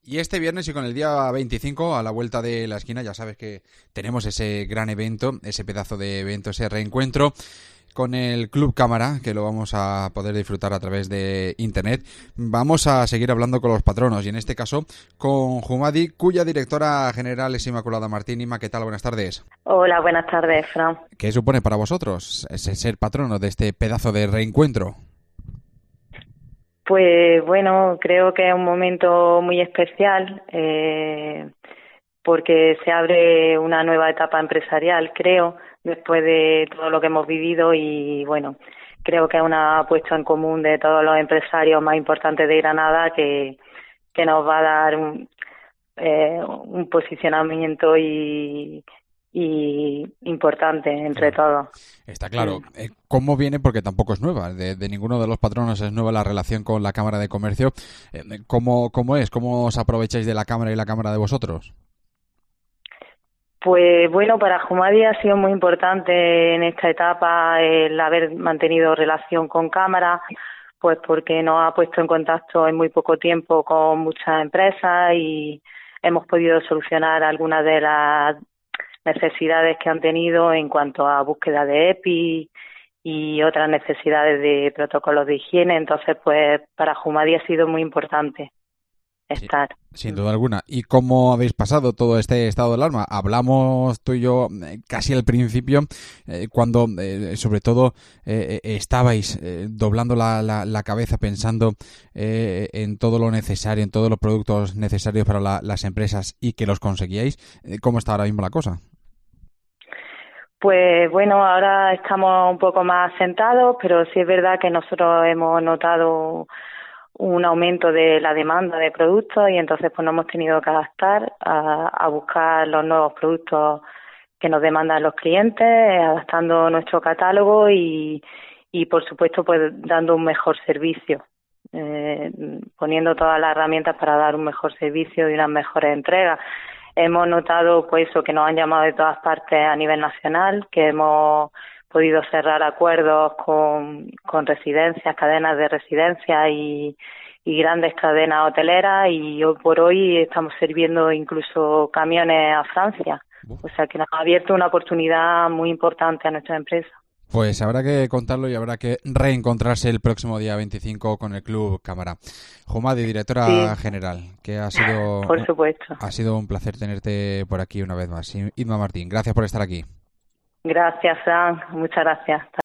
Y este viernes y con el día 25 a la vuelta de la esquina, ya sabes que tenemos ese gran evento, ese pedazo de evento, ese reencuentro con el Club Cámara, que lo vamos a poder disfrutar a través de internet. Vamos a seguir hablando con los patronos y en este caso con Jumadi, cuya directora general es Inmaculada Martín. Inma, ¿qué tal? Buenas tardes. Hola, buenas tardes, Fran. ¿Qué supone para vosotros ese ser patrono de este pedazo de reencuentro? Pues bueno, creo que es un momento muy especial porque se abre una nueva etapa empresarial, creo, después de todo lo que hemos vivido y bueno, creo que es una puesta en común de todos los empresarios más importantes de Granada que nos va a dar un posicionamiento y importante entre todos. Está claro. ¿Cómo viene? Porque tampoco es nueva. De ninguno de los patronos es nueva la relación con la Cámara de Comercio. ¿Cómo es? ¿Cómo os aprovecháis de la Cámara y la Cámara de vosotros? Pues bueno, para Jumadi ha sido muy importante en esta etapa el haber mantenido relación con Cámara, pues porque nos ha puesto en contacto en muy poco tiempo con muchas empresas y hemos podido solucionar algunas de las necesidades que han tenido en cuanto a búsqueda de EPI y otras necesidades de protocolos de higiene. Entonces, pues para Jumadi ha sido muy importante estar. Sí, sin duda alguna. ¿Y cómo habéis pasado todo este estado de alarma? Hablamos tú y yo casi al principio, cuando sobre todo estabais doblando la cabeza pensando en todo lo necesario, en todos los productos necesarios para las empresas y que los conseguíais. ¿Cómo está ahora mismo la cosa? Pues bueno, ahora estamos un poco más sentados, pero sí es verdad que nosotros hemos notado un aumento de la demanda de productos y entonces pues nos hemos tenido que adaptar a buscar los nuevos productos que nos demandan los clientes, adaptando nuestro catálogo y por supuesto pues dando un mejor servicio, poniendo todas las herramientas para dar un mejor servicio y unas mejores entregas. Hemos notado pues eso, que nos han llamado de todas partes a nivel nacional, que hemos podido cerrar acuerdos con residencias, cadenas de residencias y grandes cadenas hoteleras y hoy por hoy estamos sirviendo incluso camiones a Francia. O sea que nos ha abierto una oportunidad muy importante a nuestra empresa. Pues habrá que contarlo y habrá que reencontrarse el próximo día 25 con el Club Cámara. Jumadi, directora general, que ha sido, por supuesto. Ha sido un placer tenerte por aquí una vez más. Inma Martín, gracias por estar aquí. Gracias, Fran. Muchas gracias.